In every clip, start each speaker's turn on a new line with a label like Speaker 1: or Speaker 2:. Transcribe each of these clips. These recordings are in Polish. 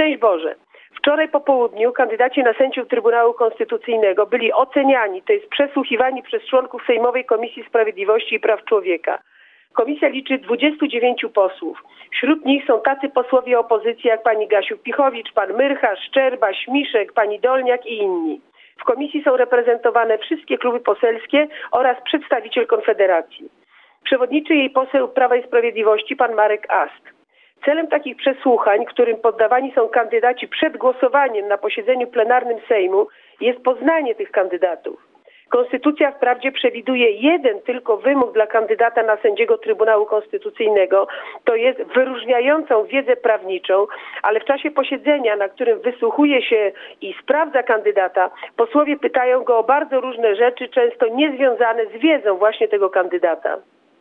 Speaker 1: Szczęść Boże. Wczoraj po południu kandydaci na sędziów Trybunału Konstytucyjnego byli oceniani, to jest przesłuchiwani przez członków Sejmowej Komisji Sprawiedliwości i Praw Człowieka. Komisja liczy 29 posłów. Wśród nich są tacy posłowie opozycji jak pani Gasiuk-Pichowicz, pan Myrcha, Szczerba, Śmiszek, pani Dolniak i inni. W komisji są reprezentowane wszystkie kluby poselskie oraz przedstawiciel Konfederacji. Przewodniczy jej poseł Prawa i Sprawiedliwości pan Marek Ast. Celem takich przesłuchań, którym poddawani są kandydaci przed głosowaniem na posiedzeniu plenarnym Sejmu, jest poznanie tych kandydatów. Konstytucja wprawdzie przewiduje jeden tylko wymóg dla kandydata na sędziego Trybunału Konstytucyjnego, to jest wyróżniającą wiedzę prawniczą, ale w czasie posiedzenia, na którym wysłuchuje się i sprawdza kandydata, posłowie pytają go o bardzo różne rzeczy, często niezwiązane z wiedzą właśnie tego kandydata.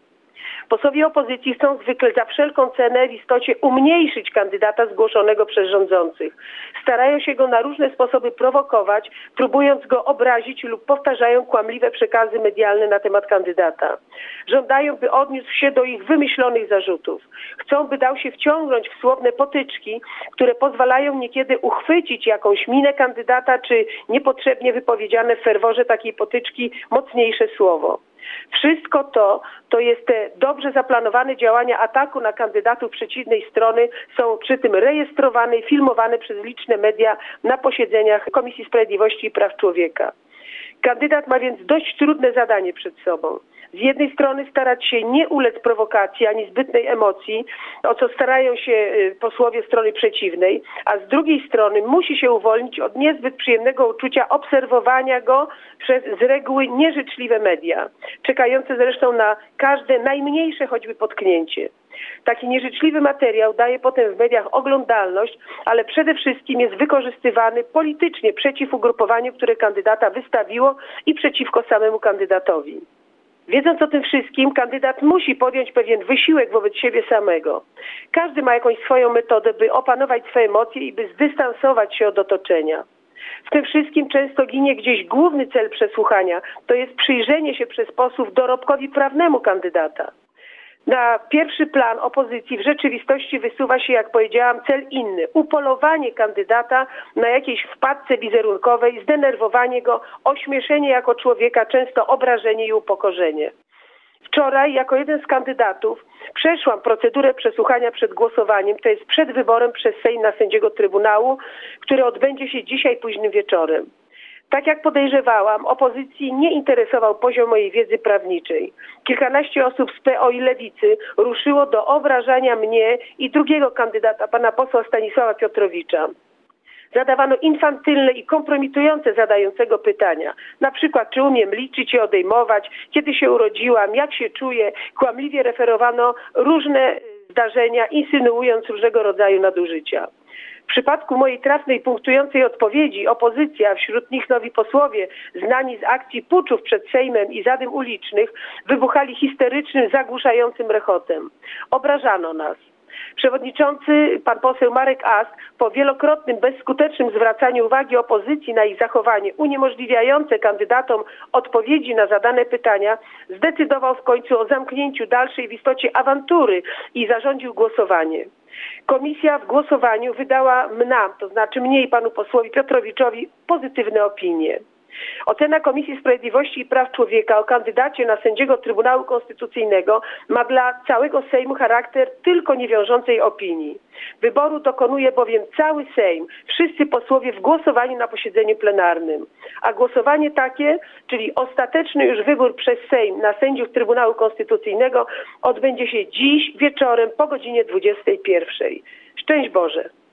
Speaker 1: Posłowie opozycji chcą zwykle za wszelką cenę w istocie umniejszyć kandydata zgłoszonego przez rządzących. Starają się go na różne sposoby prowokować, próbując go obrazić lub powtarzają kłamliwe przekazy medialne na temat kandydata. Żądają, by odniósł się do ich wymyślonych zarzutów. Chcą, by dał się wciągnąć w słowne potyczki, które pozwalają niekiedy uchwycić jakąś minę kandydata, czy niepotrzebnie wypowiedziane w ferworze takiej potyczki mocniejsze słowo. Wszystko to jest te dobrze zaplanowane działania ataku na kandydatów przeciwnej strony, są przy tym rejestrowane i filmowane przez liczne media na posiedzeniach Komisji Sprawiedliwości i Praw Człowieka. Kandydat ma więc dość trudne zadanie przed sobą. Z jednej strony starać się nie ulec prowokacji ani zbytnej emocji, o co starają się posłowie strony przeciwnej, a z drugiej strony musi się uwolnić od niezbyt przyjemnego uczucia obserwowania go przez z reguły nieżyczliwe media, czekające zresztą na każde najmniejsze choćby potknięcie. Taki nieżyczliwy materiał daje potem w mediach oglądalność, ale przede wszystkim jest wykorzystywany politycznie przeciw ugrupowaniu, które kandydata wystawiło i przeciwko samemu kandydatowi. Wiedząc o tym wszystkim, kandydat musi podjąć pewien wysiłek wobec siebie samego. Każdy ma jakąś swoją metodę, by opanować swoje emocje i by zdystansować się od otoczenia. W tym wszystkim często ginie gdzieś główny cel przesłuchania, to jest przyjrzenie się przez posłów dorobkowi prawnemu kandydata. Na pierwszy plan opozycji w rzeczywistości wysuwa się, jak powiedziałam, cel inny. Upolowanie kandydata na jakiejś wpadce wizerunkowej, zdenerwowanie go, ośmieszenie jako człowieka, często obrażenie i upokorzenie. Wczoraj jako jeden z kandydatów przeszłam procedurę przesłuchania przed głosowaniem, to jest przed wyborem przez Sejm na sędziego Trybunału, który odbędzie się dzisiaj późnym wieczorem. Tak jak podejrzewałam, opozycji nie interesował poziom mojej wiedzy prawniczej. Kilkanaście osób z PO i Lewicy ruszyło do obrażania mnie i drugiego kandydata, pana posła Stanisława Piotrowicza. Zadawano infantylne i kompromitujące zadającego pytania. Na przykład, czy umiem liczyć i odejmować, kiedy się urodziłam, jak się czuję. Kłamliwie referowano różne zdarzenia, insynuując różnego rodzaju nadużycia. W przypadku mojej trafnej, punktującej odpowiedzi opozycja, wśród nich nowi posłowie, znani z akcji puczów przed Sejmem i zadym ulicznych, wybuchali histerycznym, zagłuszającym rechotem. Obrażano nas. Przewodniczący, pan poseł Marek Ast, po wielokrotnym, bezskutecznym zwracaniu uwagi opozycji na ich zachowanie uniemożliwiające kandydatom odpowiedzi na zadane pytania, zdecydował w końcu o zamknięciu dalszej w istocie awantury i zarządził głosowanie. Komisja w głosowaniu wydała nam, to znaczy mnie i panu posłowi Piotrowiczowi, pozytywne opinie. Ocena Komisji Sprawiedliwości i Praw Człowieka o kandydacie na sędziego Trybunału Konstytucyjnego ma dla całego Sejmu charakter tylko niewiążącej opinii. Wyboru dokonuje bowiem cały Sejm, wszyscy posłowie w głosowaniu na posiedzeniu plenarnym. A głosowanie takie, czyli ostateczny już wybór przez Sejm na sędziów Trybunału Konstytucyjnego, odbędzie się dziś wieczorem po godzinie 21. Szczęść Boże.